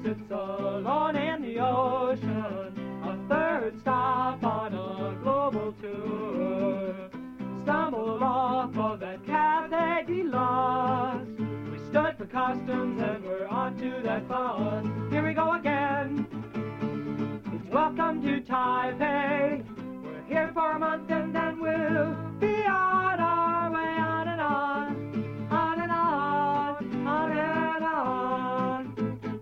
sits alone in the ocean, a third stop on a global tour. Stumbled off of that Cafe de Los. We stood for customs and we're on to that bus. Here we go again. It's welcome to Taipei. We're here for a month and then we'll be on our way on and on, on and on, on and on.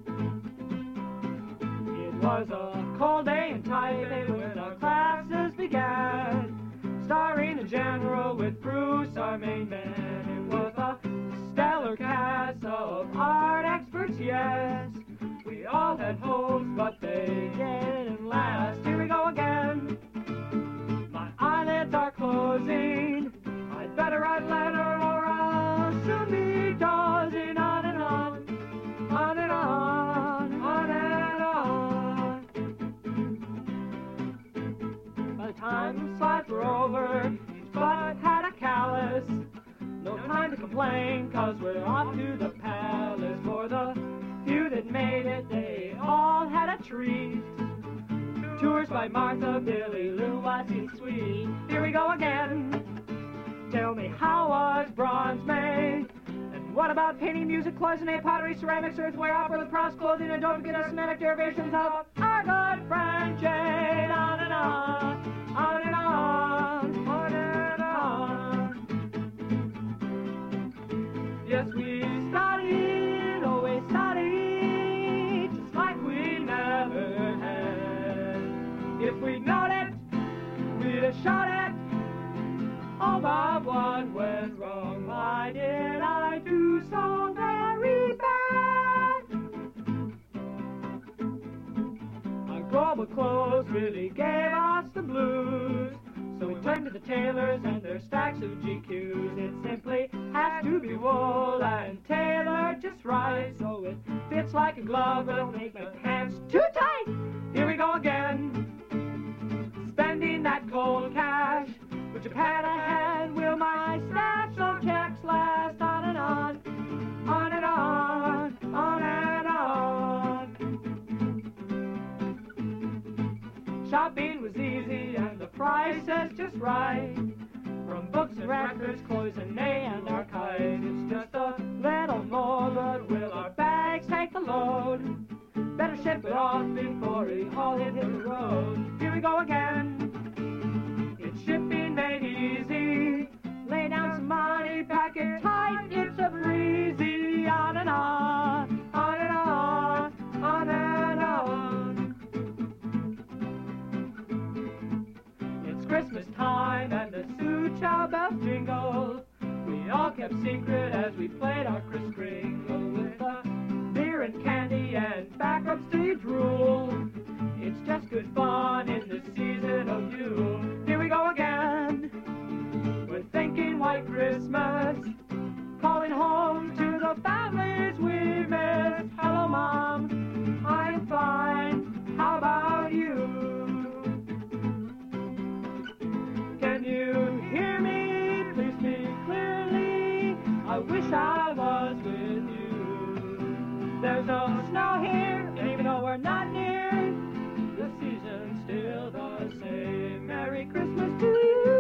It was a cold day in Taipei when our classes began, starring a general with Bruce, our main man. It was a stellar cast of art experts, yes. We all had hopes, but they didn't last. Here we go again. My eyelids are closing. I'd better write a letter or I'll soon be dozing on and on, on and on, on and on. By the time the slides were over, each butt had a callus. No time to complain, cause we're off to the palace. For the few that made it, they all had a treat. Tours by Martha, Billy, Lou, Wassy, Sweet. Here we go again. Tell me, how was bronze made? And what about painting, music, cloisonne, pottery, ceramics, earthware, opera, lacrosse, clothing, and don't forget us semantic derivations of our good friend Jane. On and on, on and on, on and on. Yes, we studied, oh we studied, just like we never had. If we'd known it, we'd have shot it. Oh, Bob, what went wrong? Why did I do so very bad? Our global clothes really gave us the blues. So we turned to the tailors and their stacks of GQs. It simply has to be wool and tailored just right, so it fits like a glove, but it'll make my pants too tight. Here we go again. Spending that cold cash, with Japan ahead, will my stash of checks last? On and on, on and on, on and on. Shopping was easy and the prices just right. From books and records, cloisonne and archives, it's just a little more, but will our bags take the load? Better ship it off before we all hit the road. Here we go again. It's shipping made easy. Lay down some money, pack it tight, it's a breezy. On and on, on and on, on and on. It's Christmas time and the Suchow bells jingle. We all kept secret as we played our Kris Kringle with the beer and candy and backups to you drool. It's just good fun in the season of Yule. Here we go again. We're thinking white Christmas, calling home to the families we miss. Hello, Mom, I'm fine. How about you? Can you hear me? Please speak clearly. I wish I was with you. There's no snow here, and even though we're not near, the season's still the same. Merry Christmas to you.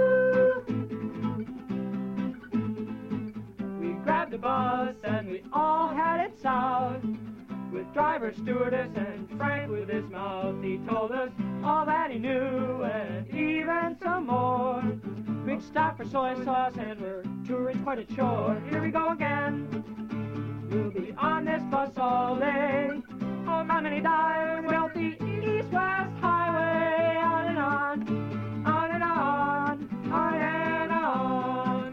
We grabbed a bus and we all had it south, with driver, stewardess, and Frank with his mouth. He told us all that he knew and even some more. We'd stop for soy sauce and we're touring quite a chore. Here we go again. We'll be on this bus all day. Oh, how many dives will the east-west highway? On and on, on and on, on and on.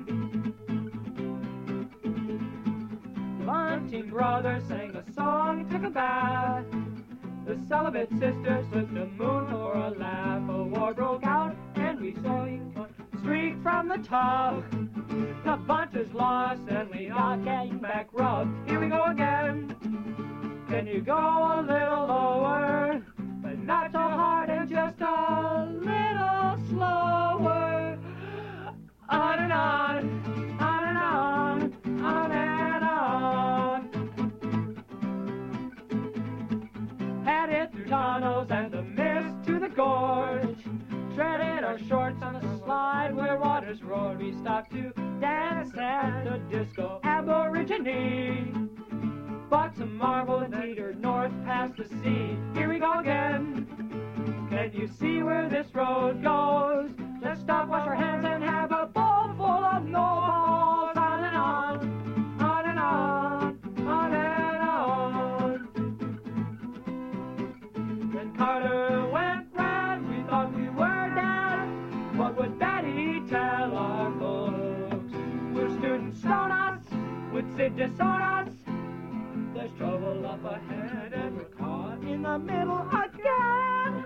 Bunting brothers sang a song, took a bath. The celibate sisters took the moon for a laugh. A war broke out and we saw him streak from the top. The bunters lost and we all came back rubbed. Here we go again. Can you go a little lower, but not so hard and just a little slower? On and on, on and on, on and on. dance on a slide where waters roar. We stop to dance at the disco Aborigine. Bought some marble and teetered north past the sea. Here we go again. Can you see where this road goes? Let's stop, wash our hands, and have a bowl full of no balls. On and on, on and on, on and on. Then Carter went red, we thought we were dead. What would Betty tell our folks? Will students stone us? Would Sid disown us? There's trouble up ahead, and we're caught in the middle again.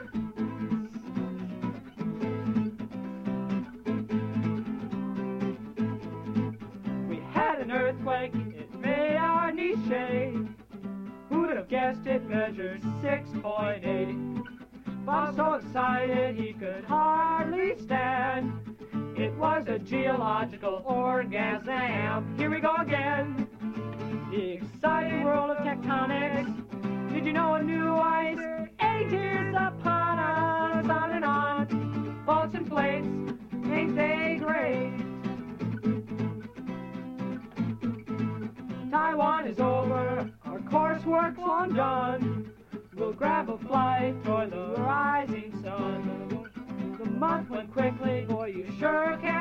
We had an earthquake, it made our knees shake. Who'd have guessed it measured 6.8? Bob so excited he could hardly stand. It was a geological orgasm. Here we go again. The exciting world of tectonics. Did you know a new ice age is upon us? On and on, faults and plates, ain't they great? Taiwan is over, our coursework's long done. We'll grab a flight for the rising sun. The month went quickly, boy, you sure can.